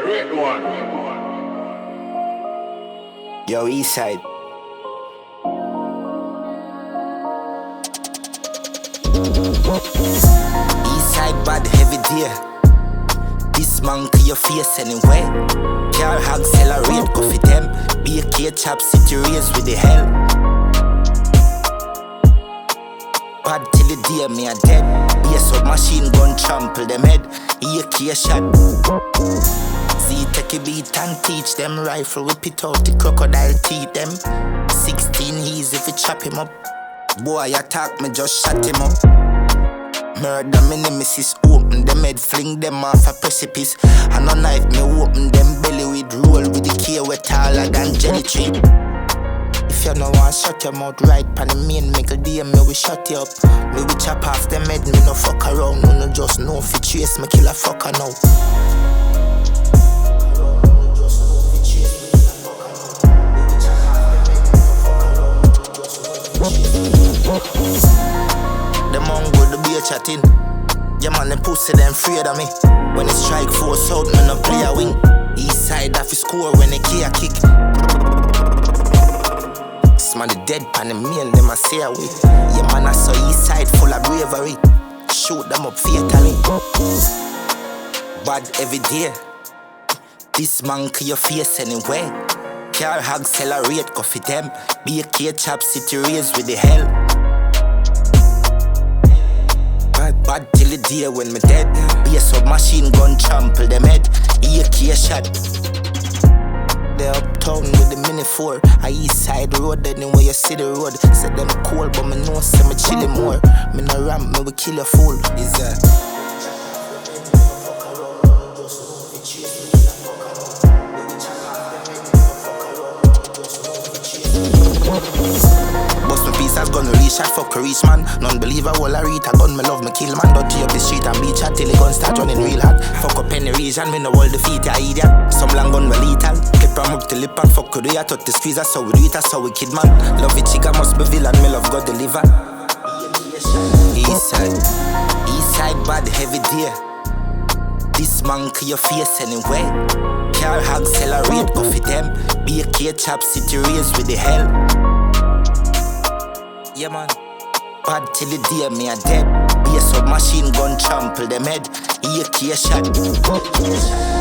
great one. Yo, Eastside. Eastside bad heavy deer. This monkey your face anyway. Car accelerate, go for them. Be a K-chop city race with the hell. Bad till the day me a dead. Be a submachine gun trample them head. AK shot. See take a beat and teach them. Rifle whip it out the crocodile teeth them. 16 he's if you chop him up. Boy attack me just shut him up. Murder me nemesis, open them head, fling them off a precipice. And a knife me open them belly with roll with the key wet taller than jelly tree. If you no want shut your mouth right pan the main make a DM me we shut you up. Me we chop off them head, me no fuck around. No just know if you chase me kill a fucker now. The mongo the beer chatting. Yeah man, them pussy them afraid of me. When it strike force out, me no play a wing. East side off his score when they key a kick. Smell the dead pan the main, them a stay away. Yeah man, I saw east side full of bravery. Shoot them up fatally. Bad every day. This monkey your face anyway. Car accelerate, go for them. Be a K-chop city race with the hell. Bad till the day when me dead. Be a submachine gun trample them head. AK shot. They uptown with the mini 4. I east side road anyway you see the road. Say them cold but me know say me chillin' more. Me no ramp me we kill a fool. Is that bust my piece as gun release shot fuck a reach man. Non-believer all I read a gun me love me kill man. Dirty up the street and beach chat till the gun start running real hot. Fuck up any region me no hold the feet ya idiot. Some long gun me lethal. Keep them up till lip and fuck with ya. Touch the squeeze that's how we do it that's how we kid man. Love it chica must be villain me love God deliver. Eastside bad heavy deer. This monkey your face anyway. Car accelerate go for them. Be a K-chop city race with the hell. Yeah man. Bad till the day me a dead. Be a submachine gun trample them head. AK shot.